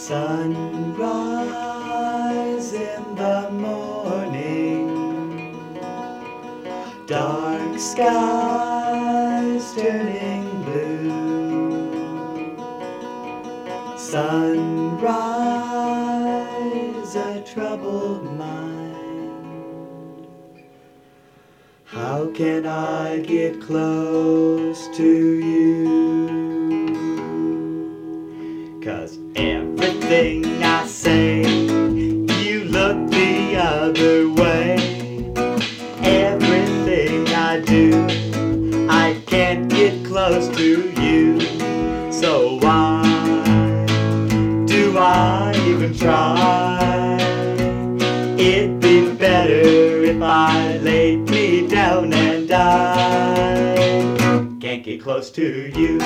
Sunrise in the morning, dark skies turning blue. Sunrise, a troubled mind. How can I get close to you? 'Cause everything I say, you look the other way. Everything I do, I can't get close to you. So why do I even try? It'd be better if I laid me down and died. Can't get close to you.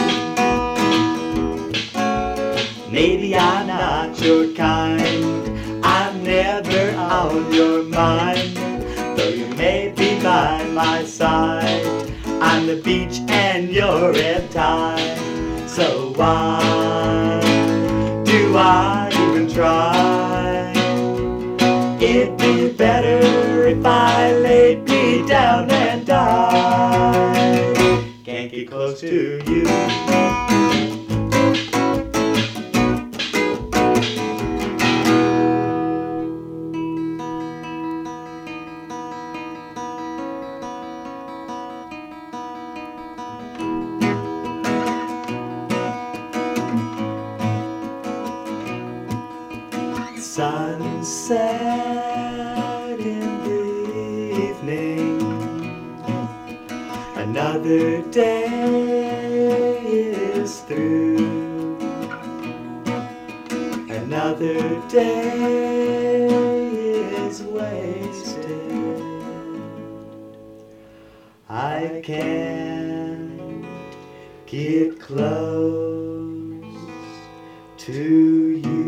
Maybe I'm not your kind, I'm never on your mind. Though you may be by my side, I'm the beach and you're red tide. So why do I even try? It'd be better if I laid me down and died. Can't get close to you. Sunset in the evening, another day is through. Another day is wasted. I can't get close to you.